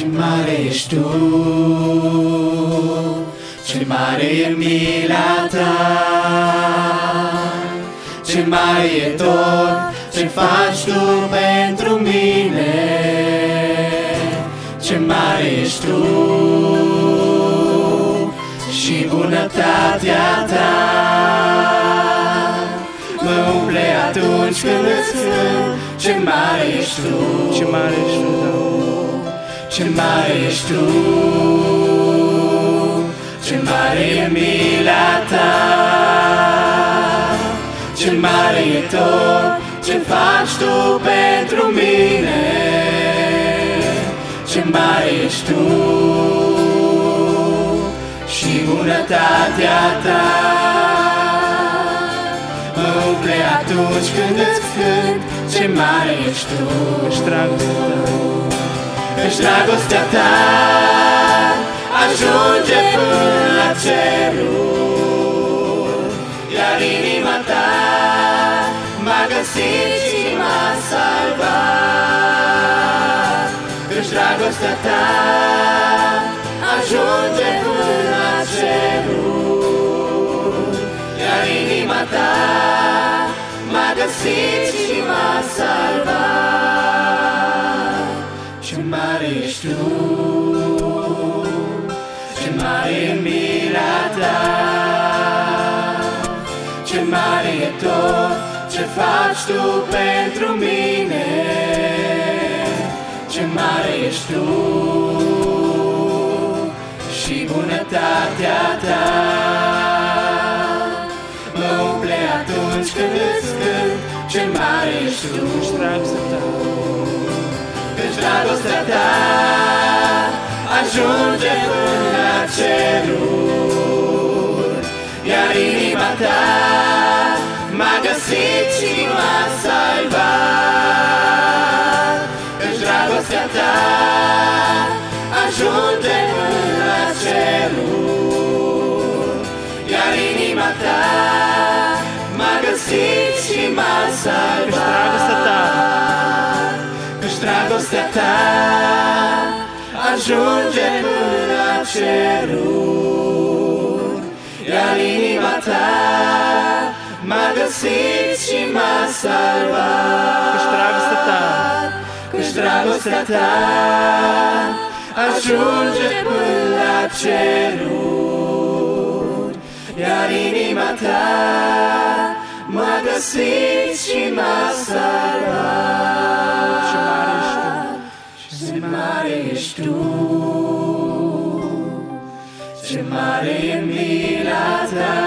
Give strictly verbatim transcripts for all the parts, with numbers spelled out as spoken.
mare ești Tu, ce mare e mila Ta, ce mare e tot ce faci Tu pentru mine, ce mare ești Tu și bunătatea Ta mă umple atunci când îți cânt. Ce mare ești Tu, Ce mare ești Tu, da. ce mare ești Tu, ce mare e mila Ta, ce mare e tot ce faci Tu pentru mine, ce mare ești Tu și bunătatea Ta mă umple atunci când îți cânt. Ce mare ești Tu, Ești dragostea Ta, ești dragostea Ta ajunge până la ceruri, iar inima Ta m-a găsit și m-a salvat. Ești dragostea Ta ajunge până la ceruri, iar inima Ta m-a găsit și m-a salvat. Ce mare ești Tu, ce mare e mila Ta, ce mare e tot ce faci Tu pentru mine, ce mare ești Tu și bunătatea Ta mă umple atunci când îți cânt. Ce mare ești Tu, Ești dragostea Ta, ești dragostea Ta ajunge până la ceruri, iar inima Ta m-a găsit și m-a salvat. Ești dragostea Ta ajunge până la ceruri, iar inima Ta m-a găsit și m-a salvat. Ești dragostea Ta ajunge până la ceruri, iar inima Ta m-a găsit și m-a salvat. Ești dragostea Ta, Ești dragostea Ta ajunge până la ceruri, iar inima Ta m-a găsit și m-a salvat. Ce mare ești Tu, Ce mare ești Tu, ce mare e mila Ta,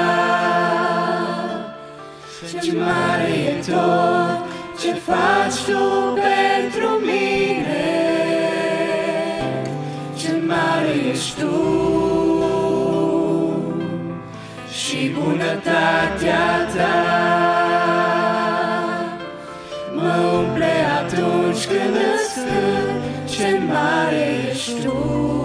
ce mare e tot ce faci Tu pentru mine, ce mare ești Tu și bunătatea Ta mă umple atunci când îți cânt. Ce mare ești Tu.